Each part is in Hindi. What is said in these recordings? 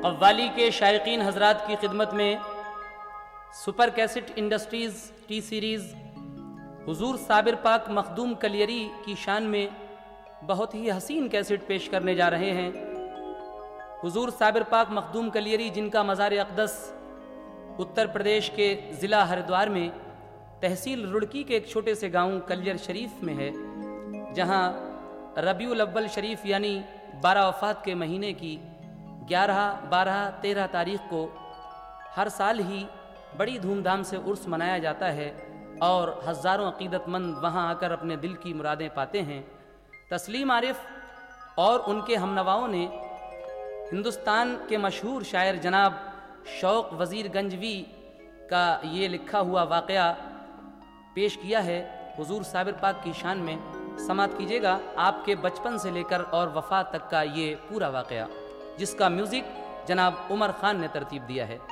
कव्वाली के शायकीन हजरात की खिदमत में super cassette industries T series हुजूर साबिर पाक मखदूम कलियरी की शान में बहुत ही हसीन कैसेट पेश करने जा रहे हैं। हुजूर साबिर पाक मखदूम कलियरी, जिनका मज़ार अक़दस उत्तर प्रदेश के ज़िला हरिद्वार में तहसील रुड़की के एक छोटे से गांव कलियर शरीफ में है, जहां रबीउल अव्वल शरीफ यानी 12 वफ़ात के महीने की 11, 12, 13 तारीख़ को हर साल ही बड़ी धूमधाम से उर्स मनाया जाता है और हज़ारों अक़ीदतमंद वहाँ आकर अपने दिल की मुरादें पाते हैं। तस्लीम आरिफ और उनके हमनवाओं ने हिंदुस्तान के मशहूर शायर जनाब शौक़ वज़ीर गंजवी का ये लिखा हुआ वाक़या पेश किया है हुजूर साबिर पाक की शान में। समात कीजिएगा आपके बचपन से लेकर और वफ़ात तक का ये पूरा वाक़या, जिसका म्यूज़िक जनाब उमर खान ने तरतीब दिया है।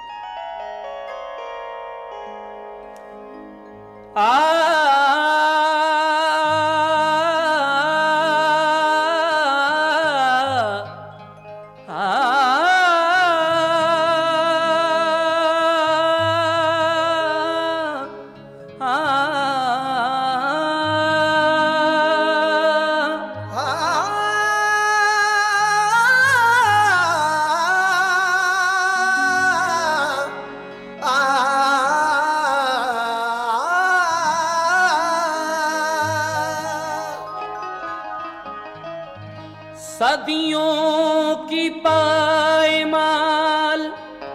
सदियों की पायमाल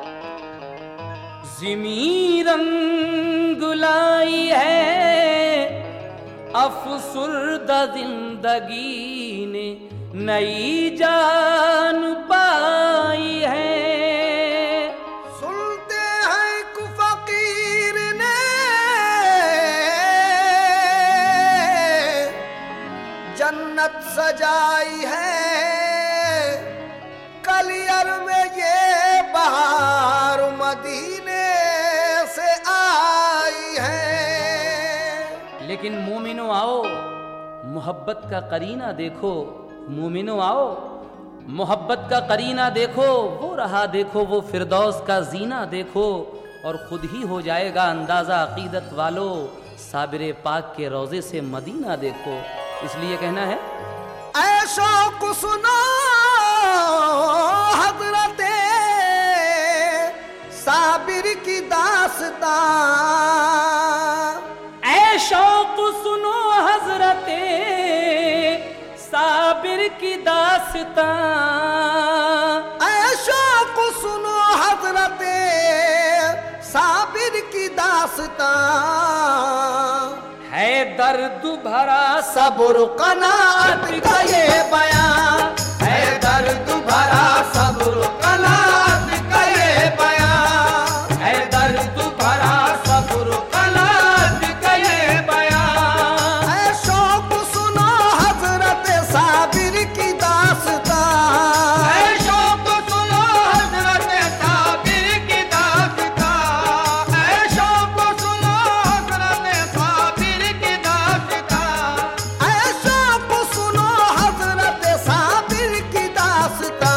ज़मीं रंग लाई है, अफसुर्दा जिंदगी ने नई जान पाई है। सुनते हैं कु फकीर ने जन्नत सजाई है, कलियर में ये बहार मदीने से आई है। लेकिन मोमिनो आओ मोहब्बत का करीना देखो, मोमिनो आओ मोहब्बत का करीना देखो, वो रहा देखो वो फिरदौस का जीना देखो, और खुद ही हो जाएगा अंदाज़ा अकीदत वालों, साबिर पाक के रोज़े से मदीना देखो। इसलिए कहना है ऐशो को सुनो हज़रते साबिर की दास्तां, ऐशो को सुनो हज़रते साबिर की दास्तां, ऐशो को सुनो हज़रते साबिर की दास्तां। है दर्द भरा सब्र कनाअत का ये बयां, है दर्द भरा सब्र कनाअत का ये बयां, है दर्द भरा सब्र कनाअत का ये बयां। ऐ शौक़ सुनो हज़रत साबिर की दास्तां, ऐ शौक़ सुनो हज़रत साबिर की दास्तां, ऐ शौक़ सुनो हज़रत साबिर की दास्तां, ऐ शौक़ सुनो हज़रत साबिर की दास्तां।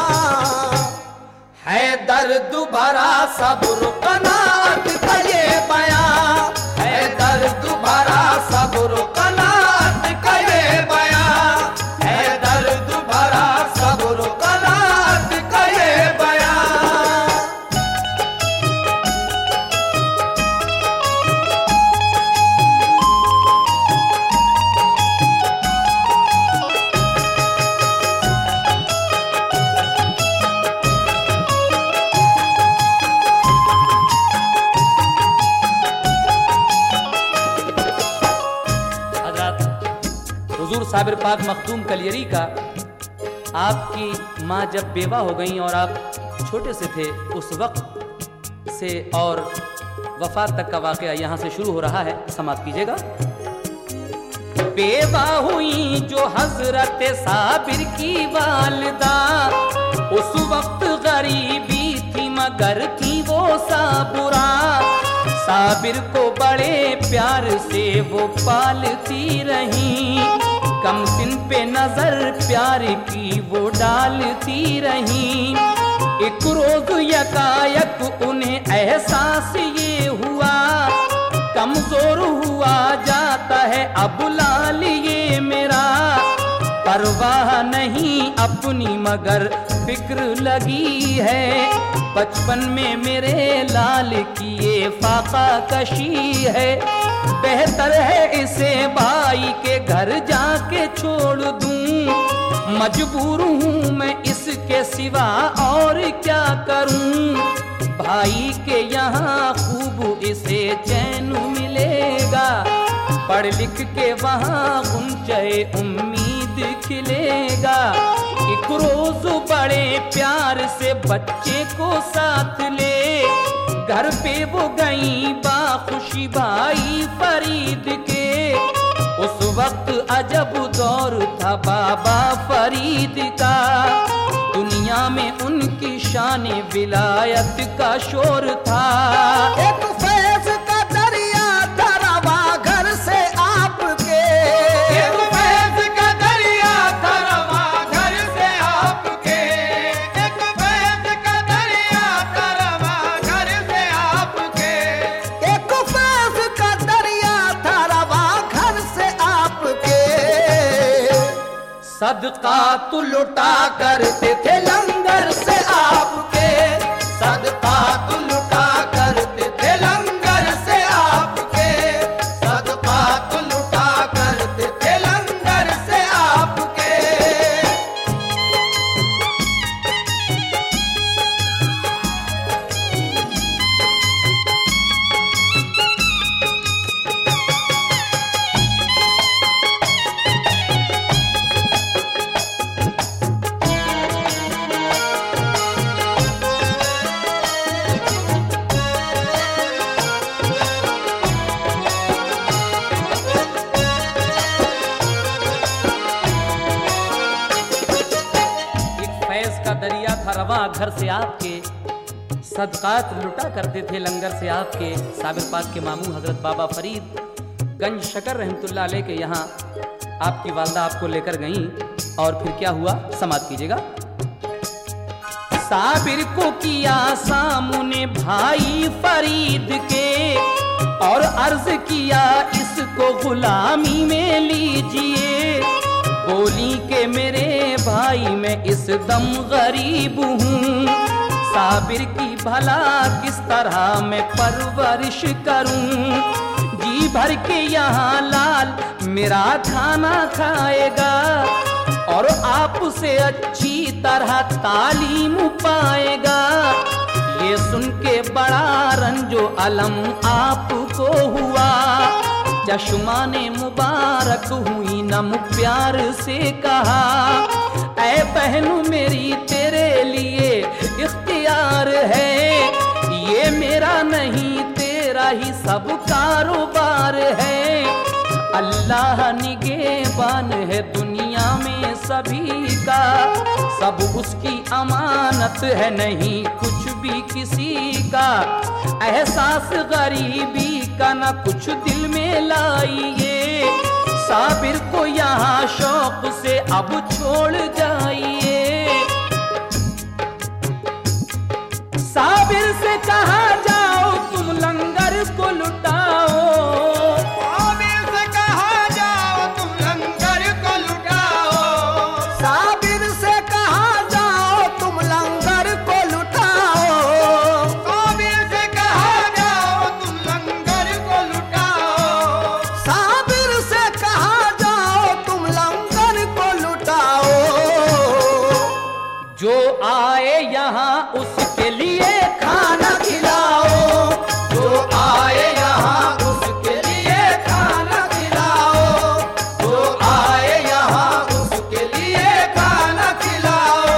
है दर्द भरा सब्र कनाअत का ये बयां, है दर्द भरा सब्र कनाअत का ये बयां, है दर्द भरा सब्र कनाअत का ये बयां। हुजूर साबिर पाक मखदूम कलियरी का आपकी माँ जब बेवा हो गई और आप छोटे से थे, उस वक्त से और वफात तक का वाक़या यहाँ से शुरू हो रहा है। समाप्त कीजिएगा। बेवा हुई जो हज़रत साबिर की वालिदा, उस वक्त गरीबी थी मगर थी वो साबुरा, साबिर को बड़े प्यार से वो पालती रही, कम सिन पे नजर प्यार की वो डालती रही। एक रोज यकायक उन्हें एहसास ये हुआ, कमजोर हुआ जाता है अब लाल ये मेरा। परवाह नहीं अपनी मगर फिक्र लगी है, बचपन में मेरे लाल की ये फाका कशी है। बेहतर है इसे भाई के घर जाके छोड़ दूं, मजबूर हूँ मैं इसके सिवा और क्या करूं। भाई के यहाँ खूब इसे चैन मिलेगा, पढ़ लिख के वहाँ गुंजे उम्मीद खिलेगा। एक रोज बड़े प्यार से बच्चे को साथ ले, घर पे वो गई बाखुशी भाई फरीद के। उस वक्त अजब दौर था बाबा फरीद का, दुनिया में उनकी शान विलायत का शोर था। एक फैज का दरिया था रवा घर से आपके, एक फैज का दरिया था रवा घर से आपके, एक फैज का दरिया था रवा घर से आपके, एक फैज का दरिया था रवा घर से आपके। सदका तू लुटा करते थे लंगर से आपके, सदका तू लुटा करते थे लंगर से आपके, सदका तू लुटा करते थे लंगर से आपके। दरिया था रवा घर से आपके, सदकात लुटा करते थे लंगर से आपके। साबिर पाक के मामू हजरत बाबा फरीद गंज शकर रहमतुल्लाह अलैह के यहाँ आपकी वालदा आपको लेकर गईं, और फिर क्या हुआ समाप्त कीजिएगा। साबिर को किया सामने भाई फरीद के, और अर्ज किया इसको गुलामी में लीजिए। बोली के मेरे भाई मैं इस दम गरीब हूँ, साबिर की भला किस तरह मैं परवरिश करूँ। जी भर के यहाँ लाल मेरा खाना खाएगा, और आपसे अच्छी तरह तालीम पाएगा। ये सुन के बड़ा रंजो अलम आपको हुआ, चश्माने मुबारक हुई नम प्यार से कहा। ऐ बहनू मेरी तेरे लिए इख्तियार है, ये मेरा नहीं तेरा ही सब कारोबार है। अल्लाह निगहबान है दुनिया में सभी का, सब उसकी अमानत है नहीं कुछ भी किसी का। एहसास गरीबी का न कुछ दिल में लाइए, साबिर को यहाँ शौक से अब छोड़ जाइए। साबिर से कहा जाओ तुम लंगर को लुटाओ, साबिर से कहा जाओ तुम लंगर को लुटाओ, साबिर से कहा जाओ तुम लंगर को लुटाओ, साबिर से कहा जाओ तुम लंगर को लुटाओ, साबिर से कहा जाओ तुम लंगर को लुटाओ। जो आए यहाँ उसके लिए खाना खिलाओ, जो आए यहाँ उसके लिए खाना खिलाओ, जो आए यहाँ उसके लिए खाना खिलाओ।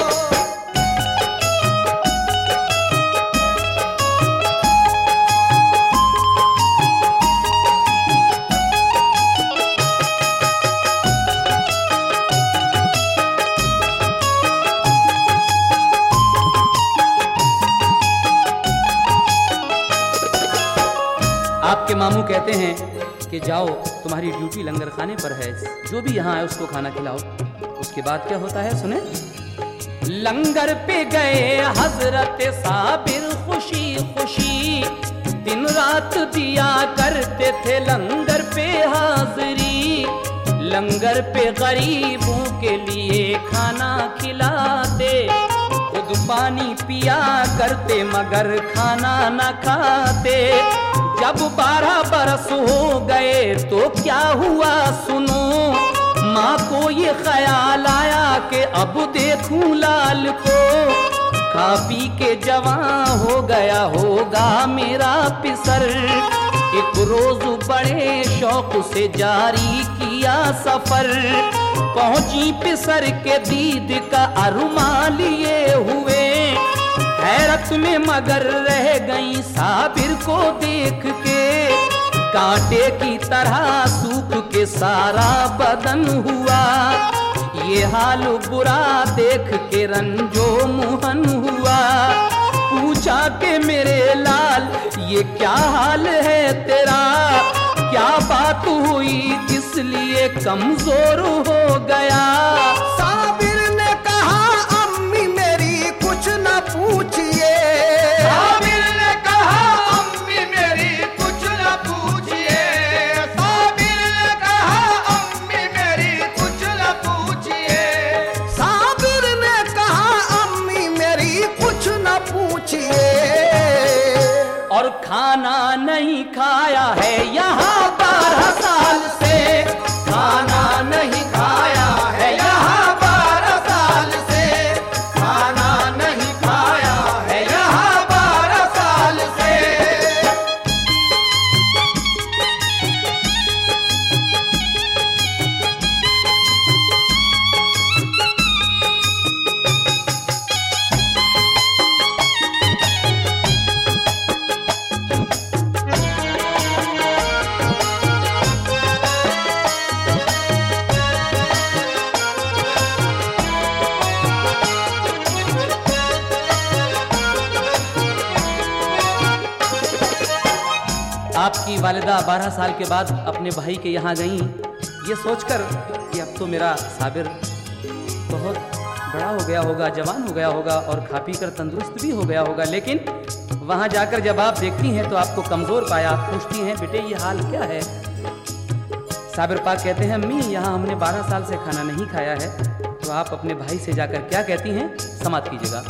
आपके मामू कहते हैं कि जाओ तुम्हारी ड्यूटी लंगर खाने पर है, जो भी यहाँ आए उसको खाना खिलाओ। उसके बाद क्या होता है सुने। लंगर पे गए हजरत साबिर खुशी खुशी, दिन रात दिया करते थे लंगर पे हाजिरी। लंगर पे गरीबों के लिए खाना खिलाते, खुद पानी पिया करते मगर खाना न खाते। जब 12 बरस हो गए तो क्या हुआ सुनो, माँ को ये ख्याल आया कि अब देखूं लाल को। खा पी के जवां हो गया होगा मेरा पिसर, एक रोज बड़े शौक से जारी किया सफर। पहुंची पिसर के दीद का अरमान लिए हुए, हैरत में मगर रह गई साबिर को देख के। कांटे की तरह सूख के सारा बदन हुआ, ये हाल बुरा देख के रंजो मुहन हुआ। पूछा कि मेरे लाल ये क्या हाल है तेरा, क्या बात हुई किस लिए कमजोर हो गया। साबिर ने कहा अम्मी मेरी कुछ न पूछिए, साबिर ने कहा अम्मी मेरी कुछ न पूछिए, साबिर ने कहा अम्मी मेरी कुछ न पूछिए। साबिर ने कहा अम्मी मेरी कुछ न पूछिए। और खाना नहीं खाया है यहाँ 12 साल से, खाना नहीं खाया है यहाँ 12 साल से, खाना नहीं खाया है यहाँ 12 साल से। आपकी वालिदा 12 साल के बाद अपने भाई के यहाँ गईं, ये सोचकर कि अब तो मेरा साबिर बहुत बड़ा हो गया होगा, जवान हो गया होगा और खा पी कर तंदुरुस्त भी हो गया होगा। लेकिन वहाँ जाकर जब आप देखती हैं तो आपको कमज़ोर पाया। पूछती हैं बेटे ये हाल क्या है। साबिर पाक कहते हैं अम्मी यहाँ हमने 12 साल से खाना नहीं खाया है। तो आप अपने भाई से जाकर क्या कहती हैं, समाप्त कीजिएगा।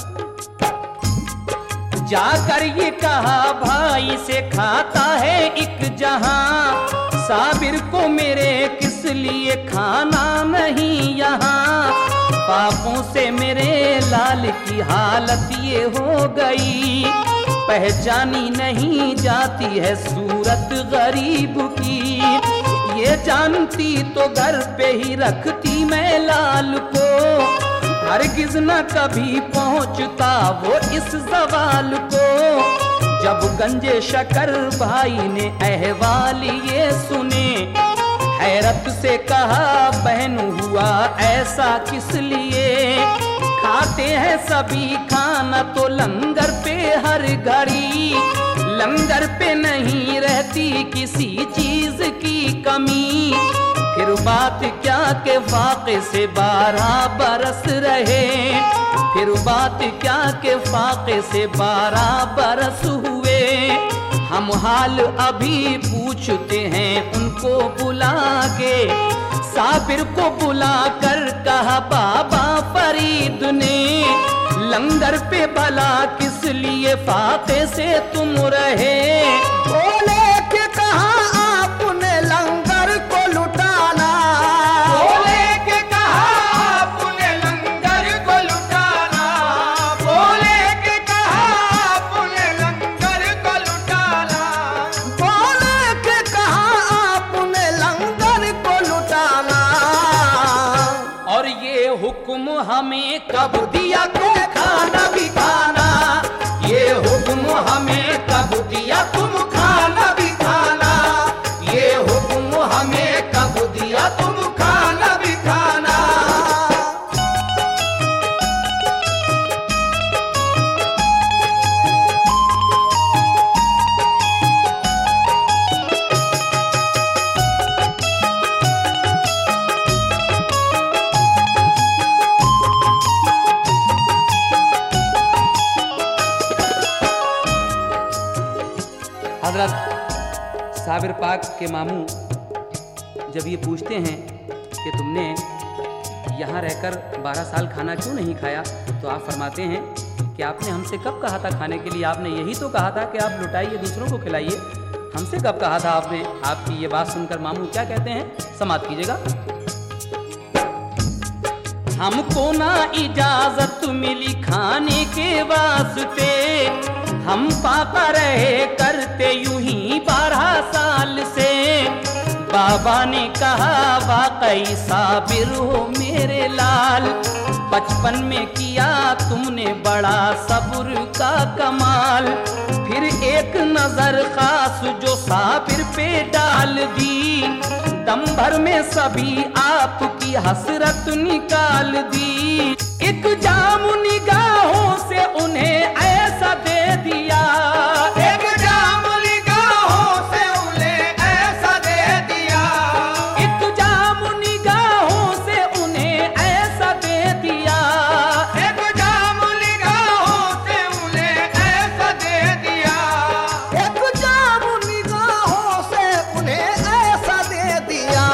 जाकर ये कहा भाई से खाता है एक जहां, साबिर को मेरे किस लिए खाना नहीं यहाँ। पापों से मेरे लाल की हालत ये हो गई, पहचानी नहीं जाती है सूरत गरीब की। ये जानती तो घर पे ही रखती मैं लाल को, हरगिज न कभी पहुंचता वो इस सवाल को। जब गंजे शकर भाई ने अहवाल ये सुने, हैरत से कहा बहन हुआ ऐसा किस लिए। खाते हैं सभी खाना तो लंगर पे हर घड़ी, लंगर पे नहीं रहती किसी चीज की कमी। फिर बात क्या के फाके से 12 बरस रहे, फिर बात क्या के फाके से 12 बरस हुए। हम हाल अभी पूछते हैं उनको बुला के, साबिर को बुला कर कहा बाबा फरीद ने, लंगर पे भला किस लिए फाके से तुम रहे। बोले कि कहा आपने लंगर को लुटाना, बोले के कहा आपने लंगर को लुटाना, बोले के कहा आपने लंगर को लुटाना, बोले कि कहा आपने लंगर को लुटाना। और ये हुक्म हमें कब दिया तुम खाना भी खाना, ये हुक्म हमें कब दिया तुम खाना भी खाना, ये हुक्म हमें कब दिया तुम खाना भी खाना। साबिर पाक के मामू जब ये पूछते हैं कि तुमने यहाँ रहकर 12 साल खाना क्यों नहीं खाया, तो आप फरमाते हैं कि आपने हमसे कब कहा था खाने के लिए, आपने यही तो कहा था कि आप लुटाइए दूसरों को खिलाइए, हमसे कब कहा था आपने। आपकी ये बात सुनकर मामू क्या कहते हैं, समाप्त कीजिएगा। हमको ना इजाजत मिली खाने के वास्ते, हम पापा रहे करते यूं ही 12 साल से। बाबा ने कहा वाकई साबिर हो मेरे लाल, बचपन में किया तुमने बड़ा सब्र का कमाल। फिर एक नजर खास जो साबिर पे डाल दी, दम भर में सभी आपकी हसरत निकाल दी। एक जाम निगाहों से उन्हें ऐसा दे दिया, एक जाम निगाहों से उन्हें ऐसा दे दिया, एक जाम निगाहों से उन्हें ऐसा दे दिया, एक जाम निगाहों से उन्हें ऐसा दे दिया, एक जाम निगाहों से उन्हें ऐसा दे दिया।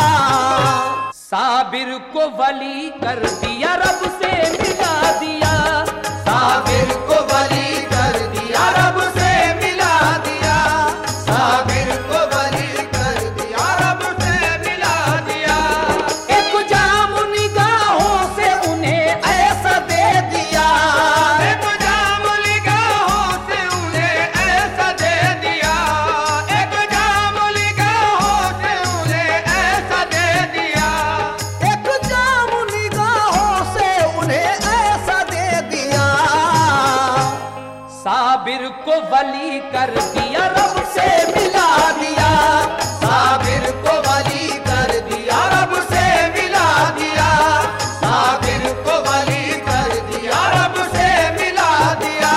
साबिर को वली कर दिया, रब से मिला दिया, साबिर को वली कर दिया, रब से मिला दिया, साबिर को वली कर दिया, रब से मिला दिया। एक जाम निगाहों से उन्हें ऐसा दे दिया, एक जाम निगाहों से उन्हें ऐसा दे दिया, एक जाम निगाहों से उन्हें ऐसा दे दिया, एक जाम निगाहों से उन्हें ऐसा दे दिया। साबिर को वली कर दिया, रब से मिला दिया, साबिर को वली कर दिया, रब से मिला दिया, साबिर को वली कर दिया, रब से मिला दिया।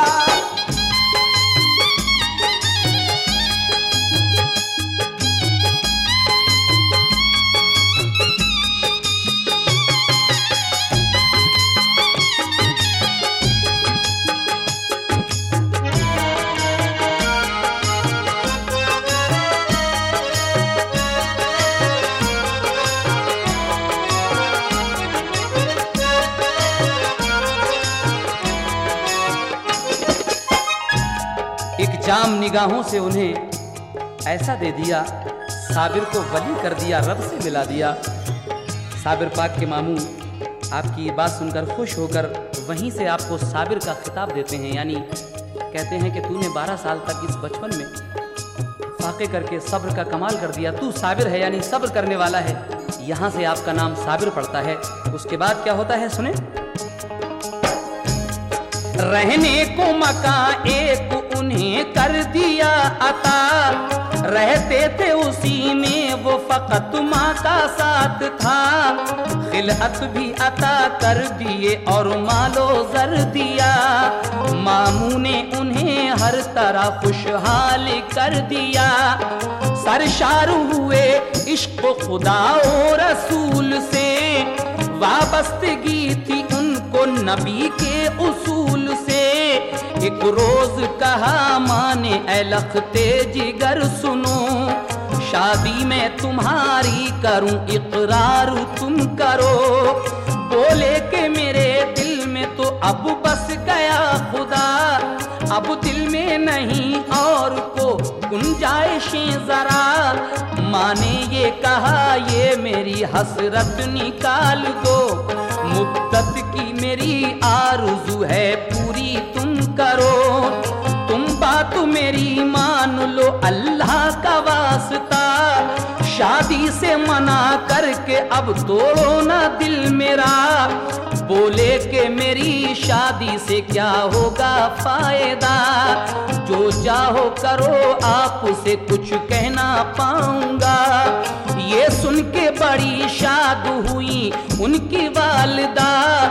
एक जाम निगाहों से उन्हें ऐसा दे दिया, साबिर को वली कर दिया, रब से मिला दिया। साबिर पाक के मामू आपकी ये बात सुनकर खुश होकर वहीं से आपको साबिर का खिताब देते हैं, यानी कहते हैं कि तूने 12 साल तक इस बचपन में फाके करके सब्र का कमाल कर दिया, तू साबिर है यानी सब्र करने वाला है। यहाँ से आपका नाम साबिर पड़ता है। उसके बाद क्या होता है सुने। रहने को मकान एक उन्हें कर दिया अता, रहते थे उसी में वो फकत माँ का साथ था। खिलअत भी अता कर दिए और मालो जर दिया, मामू ने उन्हें हर तरह खुशहाल कर दिया। सरशार हुए इश्क खुदा और रसूल से, वाबस्तगी थी उनको नबी के उसूल से। एक रोज कहा माने ऐ लखते जिगर सुनो, शादी में तुम्हारी करूं इकरार तुम करो। बोले के मेरे दिल में तो अब बस गया खुदा, अब दिल में नहीं और को गुंजाइशें जरा। माँ ने ये कहा ये मेरी हसरत निकाल दो, मुद्दत की मेरी आरज़ू है पूरी तुम करो। तुम बात मेरी मान लो अल्लाह का वास्ता, शादी से मना करके अब तोड़ो ना दिल मेरा। बोले के मेरी शादी से क्या होगा फायदा, जो चाहो करो आपसे कुछ कहना पाऊंगा। ये सुन के बड़ी शाद हुई उनकी वालिदा,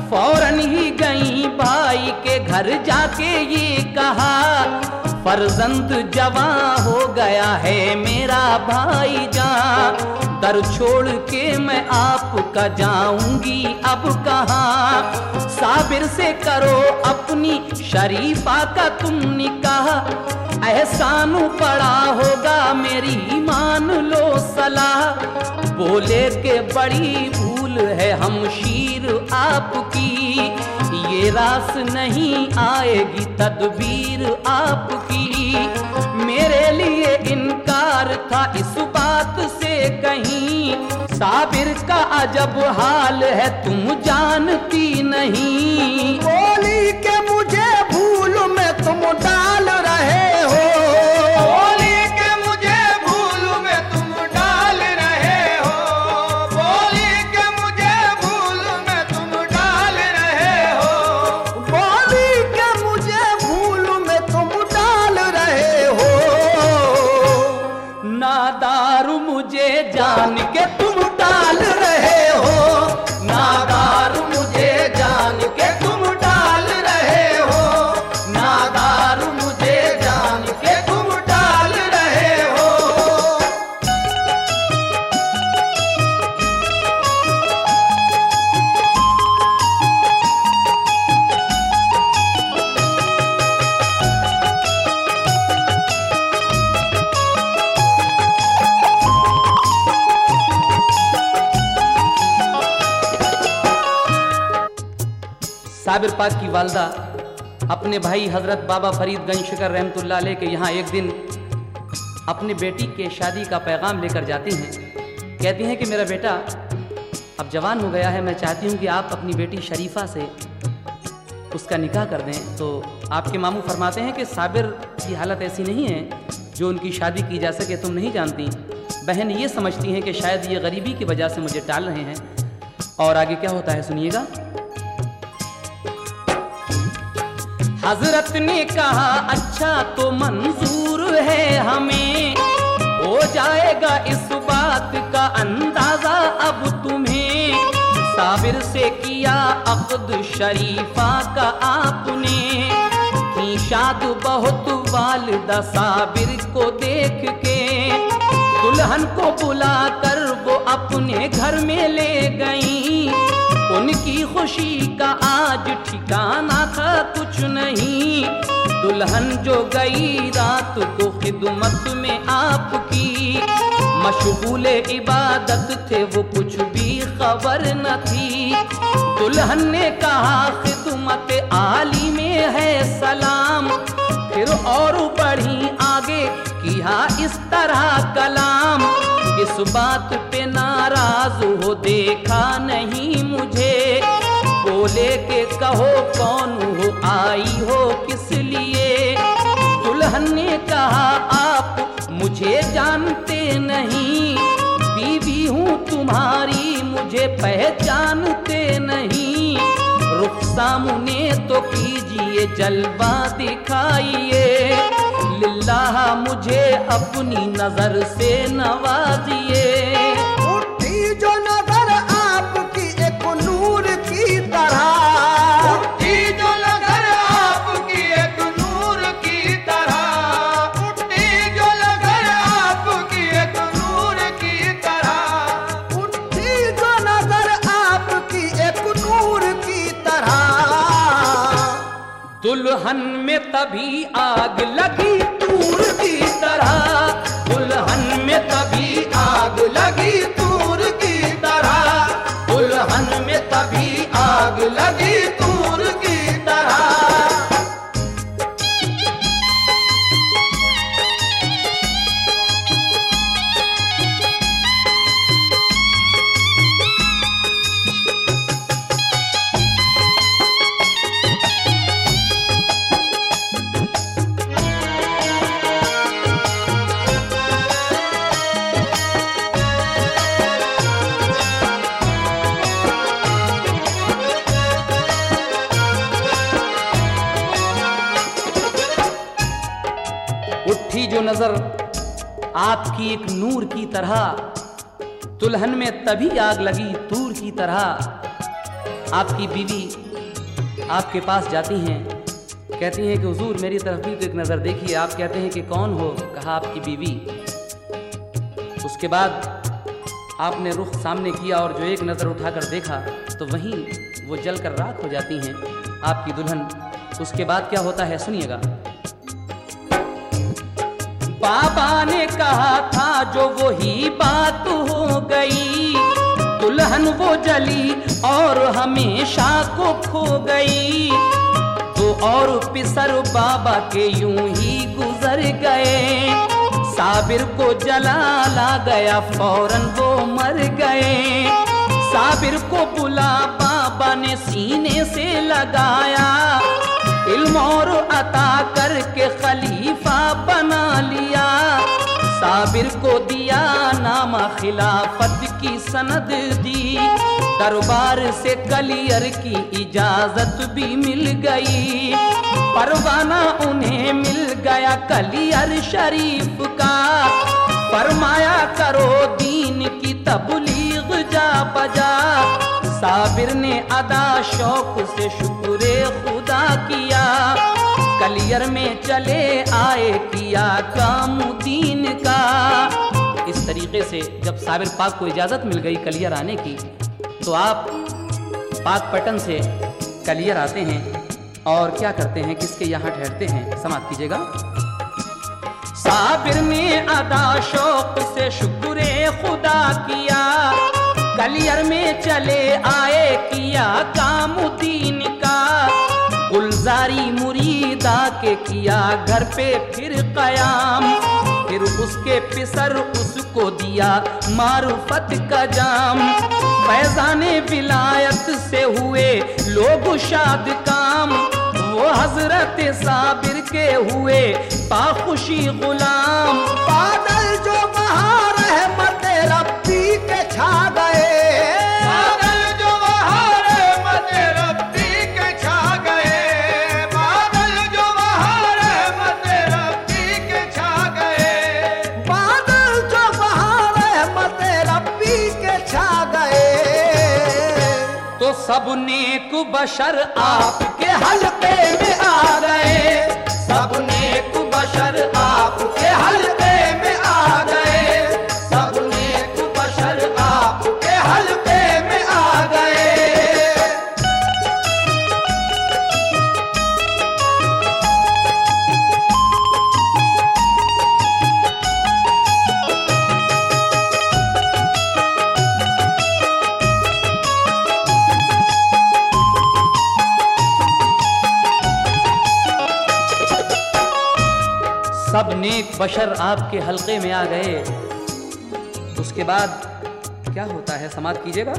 फौरन ही गई भाई के घर जाके ये कहा, फर्जंद जवां हो गया है मेरा भाईजान, दर छोड़ के मैं आपका जाऊंगी अब कहाँ। साबिर से करो अपनी शरीफा का तुम निकाह, एहसान पड़ा होगा मेरी मान लो सलाह। बोले के बड़ी भूल है हमशीर आपकी, ये रास नहीं आएगी तदबीर आपकी। मेरे लिए इनकार था इस बात से कहीं, साबिर का अजब हाल है तुम जानती नहीं। बोली के मुझे भूल में तुम डाल रहे हो, बोली के मुझे भूल में तुम डाल रहे हो, बोली के मुझे भूल में तुम डाल रहे हो, बोली के मुझे भूल में तुम डाल रहे हो। नादारू मुझे जान के तुम डाल रहे हो, नादारू मुझे जान के तुम डाल रहे हो, नादारू मुझे जान के तुम डाल रहे हो। साबिर पाक की वालदा अपने भाई हजरत बाबा फरीद गंज शिकर रहमतुल्लाह अलैह के यहाँ एक दिन अपनी बेटी के शादी का पैगाम लेकर जाती हैं। कहती हैं कि मेरा बेटा अब जवान हो गया है, मैं चाहती हूँ कि आप अपनी बेटी शरीफा से उसका निकाह कर दें। तो आपके मामू फरमाते हैं कि साबिर की हालत ऐसी नहीं है जो उनकी शादी की जा सके, तुम नहीं जानती। बहन ये समझती हैं कि शायद ये गरीबी की वजह से मुझे टाल रहे हैं। और आगे क्या होता है सुनिएगा। हजरत ने कहा अच्छा तो मंजूर है हमें, हो जाएगा इस बात का अंदाजा अब तुम्हें। साबिर से किया अक़्द शरीफा का आपने, थी शाद बहुत वालिदा साबिर को देख के। दुल्हन को बुलाकर वो अपने घर में ले गई, उनकी खुशी का आज ठिकाना था कुछ नहीं। दुल्हन जो गई रात को खिदमत में आपकी, मशगूले इबादत थे वो कुछ भी खबर न थी। दुल्हन ने कहा खिदमत आली में है सलाम, फिर और बढ़ी आगे किया इस तरह कलाम। किस बात पे नाराज हो देखा नहीं मुझे, बोले के कहो कौन हो आई हो किस लिए। दुल्हन ने कहा आप मुझे जानते नहीं, बीवी हूँ तुम्हारी मुझे पहचानते नहीं। रुख सामने तो कीजिए जलवा दिखाइए, लिल्लाह मुझे अपनी नजर से नवाजिए। उठी जो नजर आपकी एक नूर की तरह, उठी जो नजर आपकी एक नूर की तरह, उठी जो नजर आपकी एक नूर की तरह, उठी जो नजर आपकी एक नूर की तरह। दुल्हन में तभी आग लगी तूर की तरह, दुल्हन में तभी आग लगी तूर की तरह, दुल्हन में तभी आग लगी तूर की तरह। उठी जो नजर आपकी एक नूर की तरह, दुल्हन में तभी आग लगी तूर की तरह। आपकी बीवी आपके पास जाती हैं, कहती हैं कि हुजूर मेरी तरफ भी तो एक नज़र देखिए। आप कहते हैं कि कौन हो? कहा आपकी बीवी। उसके बाद आपने रुख सामने किया और जो एक नज़र उठाकर देखा तो वहीं वो जलकर राख हो जाती हैं आपकी दुल्हन। उसके बाद क्या होता है सुनिएगा। बाबा ने कहा था जो वही बात हो गई, दुल्हन वो जली और हमेशा को खो गई। तो और पिसर बाबा के यूं ही गुजर गए, साबिर को जलाला गया फौरन वो मर गए। साबिर को बुला बाबा ने सीने से लगाया, इल्म और अता करके खलीफा बना लिया। साबिर को दिया नामा खिलाफत की सनद दी, दरबार से कलियर की इजाजत भी मिल गई। परवाना उन्हें मिल गया कलियर शरीफ का, फरमाया करो दीन की तबलीग जा बजा। साबिर ने अदा शौक से शुक्र खुदा किया, कलियर में चले आए किया काम दीन का। इस तरीके से जब साबिर पाक को इजाज़त मिल गई कलियर आने की, तो आप पाकपटन से कलियर आते हैं और क्या करते हैं, किसके यहाँ ठहरते हैं, समाप्त कीजिएगा। साबिर ने अदा शौक से शुक्र खुदा किया, कलियर में चले आए किया काम दीन का। गुलजारी मुरीदा के किया घर पे फिर कयाम, फिर उसके पिसर उसको दिया मारुफत का जाम। फैजाने विलायत से हुए लोग शाद काम, वो हजरत साबिर के हुए पाखुशी गुलाम। बादल जो बहार रहमत रब्बी के छा गए, बादल जो बहार रहमत रब्बी के छा गए, बादल जो बहार रहमत रब्बी के छा गए, बादल जो बहार रहमत रब्बी के छा गए। तो सब नेक बशर आपके हल्के में आ गए, सब नेक बशर आपके हल्के में आ गए, सब नेक बशर आपके हल्के में आ गए। सब नेक बशर आपके हल्के में आ गए। उसके बाद क्या होता है, समाप्त कीजिएगा।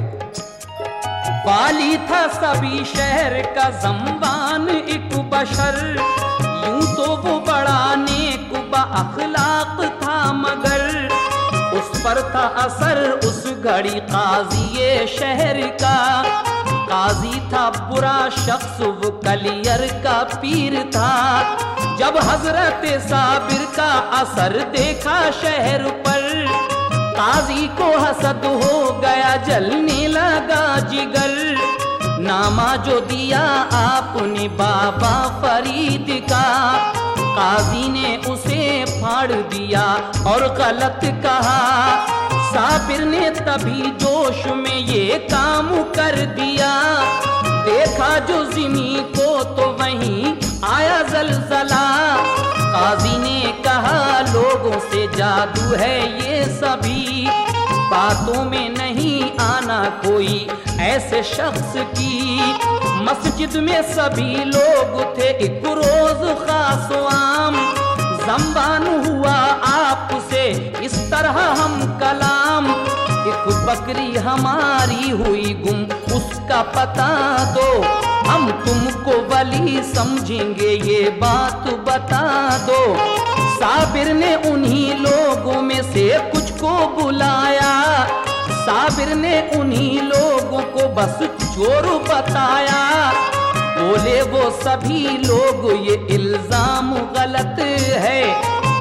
वाली था सभी शहर का ज़म्बान एक बशर, यूं तो वो बड़ा नेक अखलाक था, मगर उस पर था असर उस घड़ी काजी शहर का। काजी था बुरा शख्स वो कलियर का पीर था, जब हजरत साबिर का असर देखा शहर पर, काजी को हसद हो गया जलने लगा जिगर। नामा जो दिया आपने बाबा फरीद का, काजी ने उसे फाड़ दिया और गलत कहा। साबिर ने तभी जोश में ये काम कर दिया, देखा जो ज़मीं को तो वहीं आया जलजला। काजी ने कहा लोगों से जादू है ये सभी, बातों में नहीं आना कोई ऐसे शख्स की। मस्जिद में सभी लोग थे एक रोज खास आम, ज़म्बान हुआ आपसे इस तरह हम कलाम। एक बकरी हमारी हुई गुम उसका पता दो, हम तुमको वली समझेंगे ये बात बता दो। साबिर ने उन्हीं लोगों में से कुछ को बुलाया, साबिर ने उन्हीं लोगों को बस चोर बताया। बोले वो सभी लोग ये इल्जाम गलत है,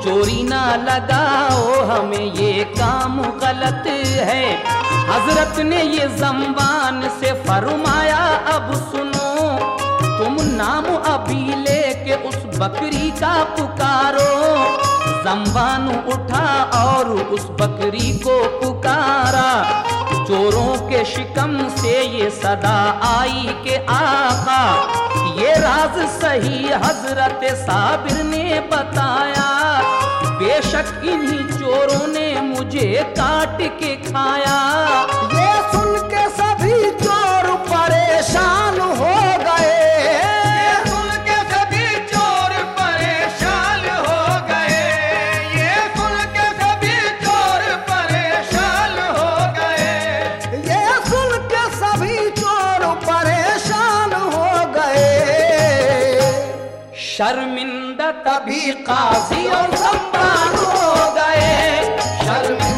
चोरी ना लगाओ हमें ये काम गलत है। हजरत ने ये ज़म्बान से फरमाया अब सुनो, तुम नाम अभी लेके उस बकरी का पुकारो। ज़म्बान उठा और उस बकरी को पुकारा। चोरों के शिकम से ये सदा आई के आका, ये राज सही हजरत साबिर ने बताया। बेशक इन्हीं चोरों ने मुझे काट के खाया। ये सुन के सभी चोर परेशान हो गए। ये सुन के सभी चोर परेशान हो गए। ये सुन के सभी चोर परेशान हो गए। ये सुन के सभी चोर परेशान हो गए। शर्मिंदा तभी काजी और ज़म्बान हो गए। शर्मिंदा